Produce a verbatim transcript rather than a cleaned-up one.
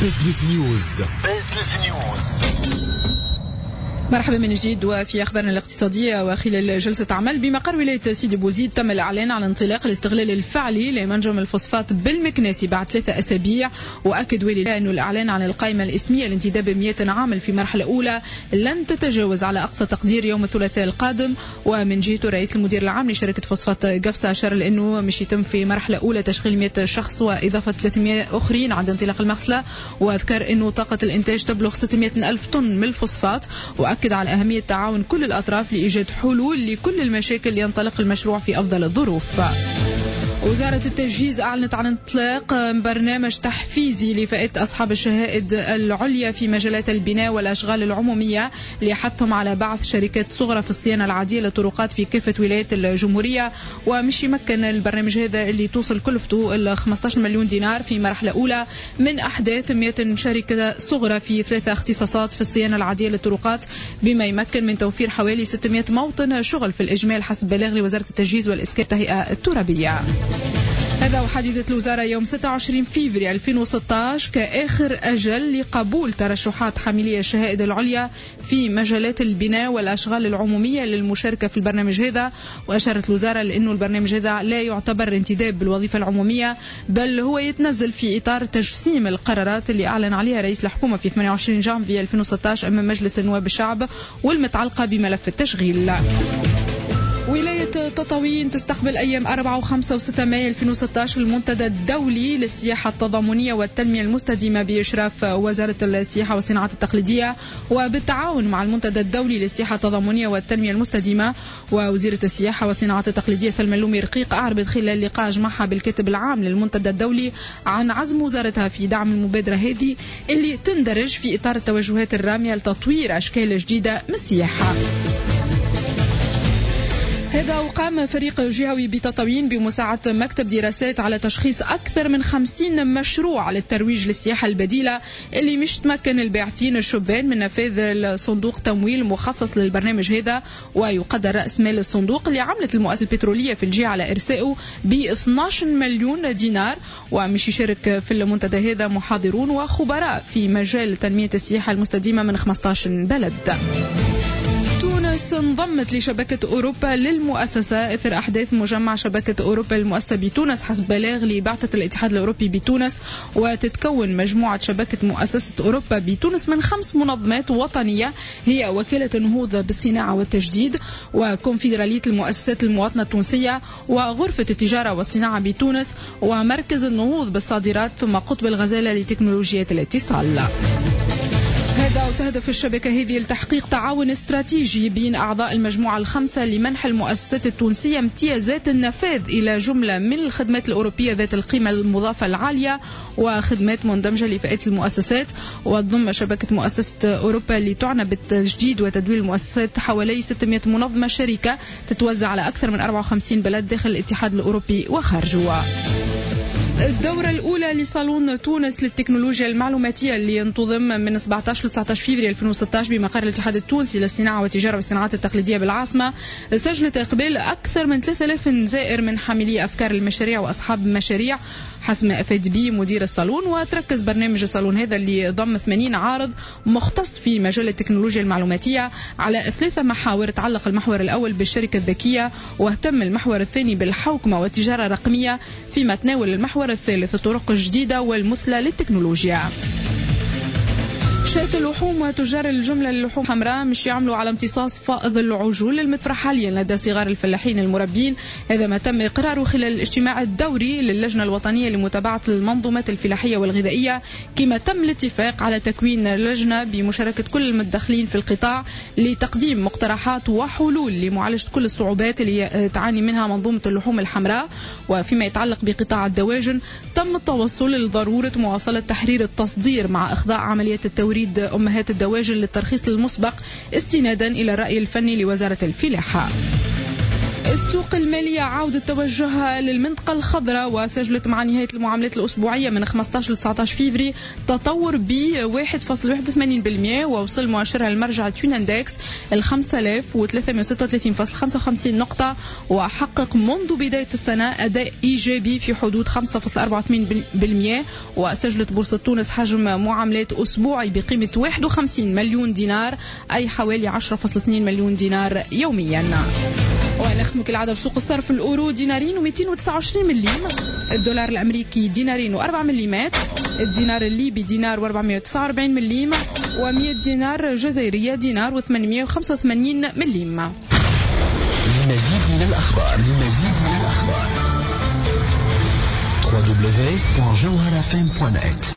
بزنس نيوز. بزنس نيوز. مرحبا من جديد. وفي أخبارنا الاقتصادية، وخلال جلسة عمل بمقر ولاية سيدي بوزيد تم الإعلان عن انطلاق الاستغلال الفعلي لمنجم الفوسفات بالمكناسي بعد ثلاثة أسابيع. وأكد والي أن الإعلان عن القائمة الإسمية لانتداب مئة عامل في مرحلة أولى لن تتجاوز على أقصى تقدير يوم الثلاثاء القادم. ومن جهته رئيس المدير العام لشركة فوسفات قفصة أشار لأنه مش يتم في مرحلة أولى تشغيل مئة شخص وإضافة ثلاثمئة أخرين عند انطلاق المغسلة، وذكر أنه طاقة الإنتاج تبلغ ستمئة ألف طن من الفوسفات، وأكد على أهمية تعاون كل الأطراف لإيجاد حلول لكل المشاكل لينطلق المشروع في أفضل الظروف. وزارة التجهيز أعلنت عن انطلاق برنامج تحفيزي لفئة أصحاب الشهائد العليا في مجالات البناء والأشغال العمومية لحثهم على بعث شركات صغرى في الصيانة العادية للطرقات في كافة ولايات الجمهورية. ومش يمكن البرنامج هذا اللي توصل كلفته ال خمسة عشر مليون دينار في مرحلة أولى من أحداث مئة شركة صغرى في ثلاثة اختصاصات في الصيانة العادية للطرقات، بما يمكن من توفير حوالي ستمئة موطن شغل في الإجمال حسب بلاغ لوزارة التجهيز والإسكان التهيئة الترابية. هذا وحددت الوزارة يوم ستة وعشرين فيفري ألفين وستة عشر كآخر أجل لقبول ترشحات حاملي الشهائد العليا في مجالات البناء والأشغال العمومية للمشاركة في البرنامج هذا. وأشارت الوزارة لأنه البرنامج هذا لا يعتبر انتداب بالوظيفة العمومية، بل هو يتنزل في إطار تجسيم القرارات اللي أعلن عليها رئيس الحكومة في ثمانية وعشرين جانفي ألفين وستة عشر أمام مجلس النواب الشعب والمتعلقة بملف التشغيل. ولاية تطاوين تستقبل أيام أربعة وخمسة وستة مايو ألفين وستة عشر المنتدى الدولي للسياحة التضامنية والتنمية المستدامة بإشراف وزارة السياحة والصناعات التقليدية وبالتعاون مع المنتدى الدولي للسياحة التضامنية والتنمية المستدامة. ووزيرة السياحة والصناعات التقليدية سلمى اللومي رقيق أعربت خلال لقاء جمعها بالكاتب العام للمنتدى الدولي عن عزم وزارتها في دعم المبادرة هذه اللي تندرج في إطار التوجهات الرامية لتطوير أشكال جديدة من السياحة. هذا وقام فريق جهوي بتطاوين بمساعدة مكتب دراسات على تشخيص أكثر من خمسين مشروع للترويج للسياحة البديلة اللي مش تمكن الباحثين الشبان من نفاذ الصندوق تمويل مخصص للبرنامج هذا. ويقدر رأس مال الصندوق اللي عملت المؤسسة البترولية في الجهة على إرسائه ب اثني عشر مليون دينار. ومش يشارك في المنتدى هذا محاضرون وخبراء في مجال تنمية السياحة المستدامة من خمسة عشر بلد. تونس انضمت لشبكة أوروبا للمؤسسة إثر أحداث مجمع شبكة أوروبا المؤسسة بتونس حسب بلاغ لبعثة الاتحاد الأوروبي بتونس. وتتكون مجموعة شبكة مؤسسة أوروبا بتونس من خمس منظمات وطنية هي وكالة النهوض بالصناعة والتجديد وكونفدرالية المؤسسات المواطنة التونسية وغرفة التجارة والصناعة بتونس ومركز النهوض بالصادرات ثم قطب الغزالة لتكنولوجيات الاتصال. هذا وتهدف الشبكة هذه لتحقيق تعاون استراتيجي بين أعضاء المجموعة الخمسة لمنح المؤسسات التونسية امتيازات النفاذ إلى جملة من الخدمات الأوروبية ذات القيمة المضافة العالية وخدمات مندمجة لفئات المؤسسات. وتضم شبكة مؤسسة أوروبا اللي تعنى بالتجديد وتدوير المؤسسات حوالي ستمئة منظمة شركة تتوزع على أكثر من أربعة وخمسين بلد داخل الاتحاد الأوروبي وخارجه. الدورة الأولى لصالون تونس للتكنولوجيا المعلوماتية اللي ينتظم من سبعة عشر ل تسعة عشر فيفري ألفين وستة عشر بمقر الاتحاد التونسي للصناعة والتجارة والصناعات التقليدية بالعاصمة سجلت إقبال أكثر من ثلاثة آلاف زائر من حاملي أفكار المشاريع وأصحاب المشاريع حسب ما أفاد به مدير الصالون. وتركز برنامج الصالون هذا اللي ضم ثمانين عارض مختص في مجال التكنولوجيا المعلوماتية على ثلاثة محاور. تعلق المحور الأول بالشركة الذكية، واهتم المحور الثاني بالحوكمة والتجارة الرقمية، فيما تناول المحور الثالث الطرق الجديدة والمثلى للتكنولوجيا. شركة اللحوم وتجار الجملة للحوم حمراء مش يعملوا على امتصاص فائض العجول المدفوع حاليا لدى صغار الفلاحين المربين. هذا ما تم إقراره خلال الاجتماع الدوري للجنة الوطنية لمتابعة المنظومات الفلاحية والغذائية، كما تم الاتفاق على تكوين لجنة بمشاركة كل المتدخلين في القطاع لتقديم مقترحات وحلول لمعالجة كل الصعوبات اللي تعاني منها منظومة اللحوم الحمراء. وفيما يتعلق بقطاع الدواجن تم التوصل لضرورة مواصلة تحرير التصدير مع إخضاع عملية التوريد أمهات الدواجن للترخيص المسبق استنادا إلى الرأي الفني لوزارة الفلاحة. السوق المالية عودة توجهها للمنطقة الخضراء وسجلت مع نهاية المعاملات الأسبوعية من خمسة عشر ل تسعة عشر فيفري تطور ب واحد فاصلة واحد وثمانين بالمئة ووصل مؤشرها المرجع تون اندكس ال خمسة آلاف وثلاثمئة وستة وثلاثين فاصلة خمسة وخمسين نقطة وحقق منذ بداية السنة أداء إيجابي في حدود خمسة فاصلة أربعة وثمانين بالمئة. وسجلت بورصة تونس حجم معاملات أسبوعي بقيمة واحد وخمسين مليون دينار أي حوالي عشرة فاصلة اثنين مليون دينار يوميا. ونختم كالعادة بسوق الصرف. الأورو دينارين ومئتين وتسعة وعشرين مليم، الدولار الأمريكي دينارين وأربع مليمات، الدينار الليبي دينار وأربعمئة وتسعة وأربعين مليم، ومئة دينار جزائرية دينار وثمانمئة وخمسة وثمانين مليم. لمزيد من الأخبار لمزيد من الأخبار دبليو دبليو دبليو دوت جوهر إف إم دوت نت.